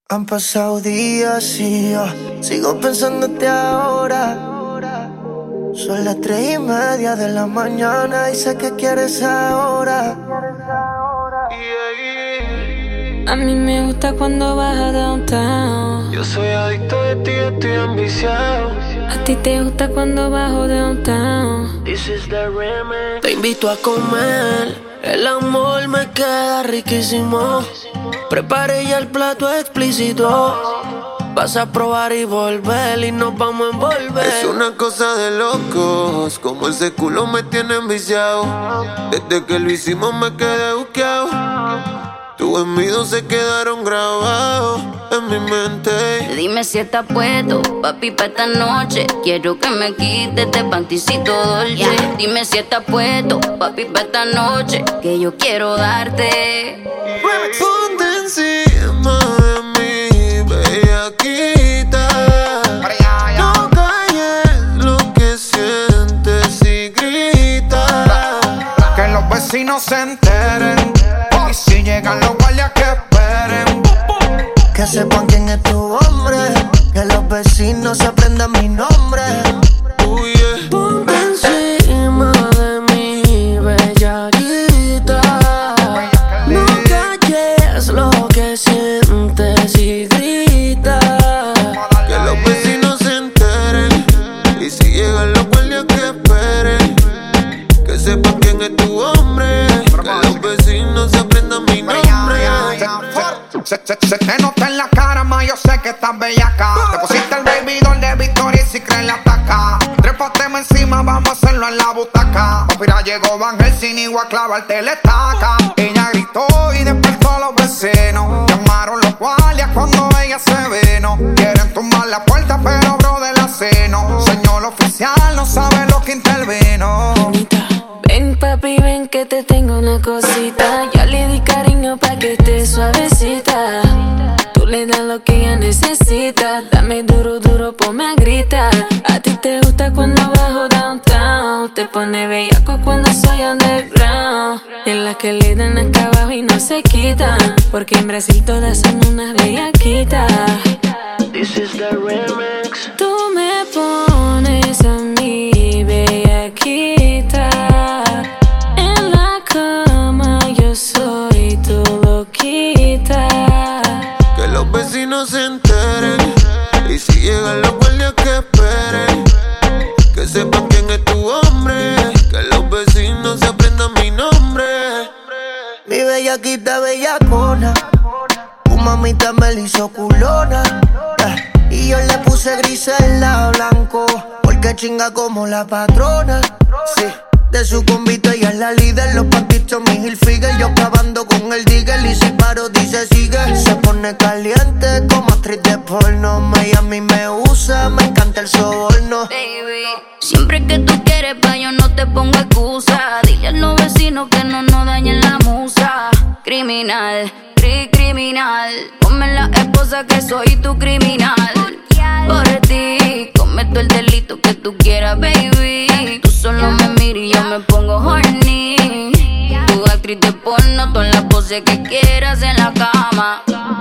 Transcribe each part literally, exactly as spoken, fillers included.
Han pasado días y yo sigo pensándote ahora. Son las tres y media de la mañana y sé que quieres ahora. A mí me gusta cuando vas a downtown. Yo soy adicto de ti, estoy ambiciado. A ti te gusta cuando bajo downtown. This is the remix. Te invito a comer, el amor me queda riquísimo. Preparé ya el plato explícito. Vas a probar y volver y nos vamos a envolver. Es una cosa de locos, como ese culo me tiene enviciado. Desde que lo hicimos me quedé buqueado. Tus envidios se quedaron grabados en mi mente. Dime si estás puesto, papi, pa' esta noche. Quiero que me quites este panticito dolce. Yeah. Dime si estás puesto, papi, pa' esta noche, que yo quiero darte. Ponte encima de mí, bellaquita. No calles lo que sientes y grita. Que los vecinos se enteren. Y si llegan los guardias que esperen. Que sepan quién es tu hombre. Que los vecinos aprendan mi nombre. Oh, yeah. Ponte encima de mí, bellaquita. No calles lo que sientes y grita. Que los vecinos se enteren. Y si llegan los guardias que esperen. Que sepan quién es tu hombre. Que los vecinos se aprendan mi nombre. Se, se, se te nota en la cara, ma, yo sé que estás bellaca. Te pusiste el baby doll de Victoria y si crees la ataca. Trépateme encima, vamos a hacerlo en la butaca. Mira, llegó Van Helsing y voy a clavarte la estaca. Ella gritó y despertó a los vecinos. Llamaron los guardias cuando ella se vino. Quieren tumbar la puerta, pero bro de la seno. Señor oficial, no sabe lo que intervino. Ven papi, ven que te tengo una cosita. Ya le di cariño pa' que esté suavecita. Tú le das lo que ella necesita. Dame duro, duro, ponme a gritar. A ti te gusta cuando bajo downtown. Te pone bellaco cuando soy underground. En las que le dan acá abajo y no se quitan. Porque en Brasil todas son unas bellaquitas. This is the remix. Tú me pones a mí bellaquita. En la cama yo soy tu loquita. Que los vecinos se enteren. Y si llegan los guardias que esperen. Que sepan quién es tu hombre. Que los vecinos se aprendan mi nombre. Mi bellaquita bellacona. Tu mamita me la hizo culona. Yeah. Y yo le puse gris en la blanco. Porque chinga como la patrona. Sí. De su convito ella es la líder. Los pantitos mi Hilfiger. Yo cavando con el digger. Y si paro dice sigue. Se pone caliente como actriz de porno. Miami me usa, me encanta el soborno. Baby, siempre que tú quieres pa' yo no te pongo excusa. Dile a los vecinos que no nos dañen la musa. Criminal, cri criminal. Ponme la esposa que soy tu criminal. Por ti, cometo el delito que tú quieras, baby. Tú solo me miras y yo me pongo horny. Tu actriz de porno, todas las poses que quieras en la cama.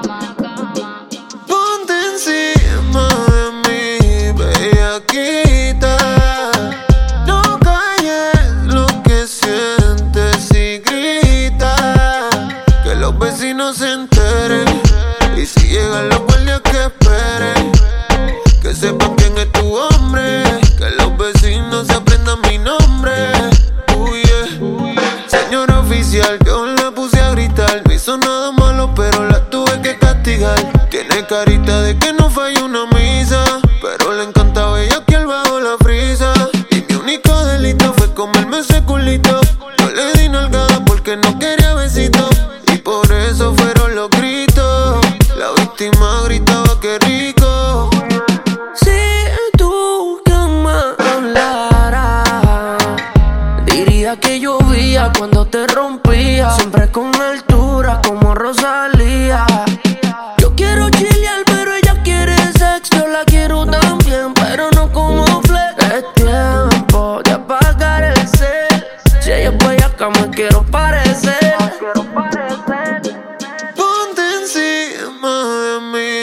Ponte encima de mí, bellaquita. No calles lo que sientes y grita. Que los vecinos se enteren. Y si llegan los guardias que esperen. Que sepan quién es tu hombre. Que los vecinos se aprendan mi nombre. Oh, yeah. Señor oficial, yo la puse a gritar. No hizo nada malo, pero la tuve que castigar. Tiene carita de que no falla una misa. Pero le encanta bellaquear bajo la frisa. Y mi único delito fue comerme ese culito. Yo le di nalgada porque no quería besito. Y por eso fueron los gritos. La víctima gritaba que rico. Si tu cama hablara, diría que llovía cuando te rompía. Siempre con altura como Rosalía. Yo quiero chilear pero ella quiere sexo. Yo la quiero también pero no como flex. Es tiempo de apagar el cel. Si ella es bellaca me quiero parecer. Ponte encima de mí.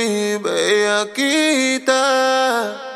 bellaquita.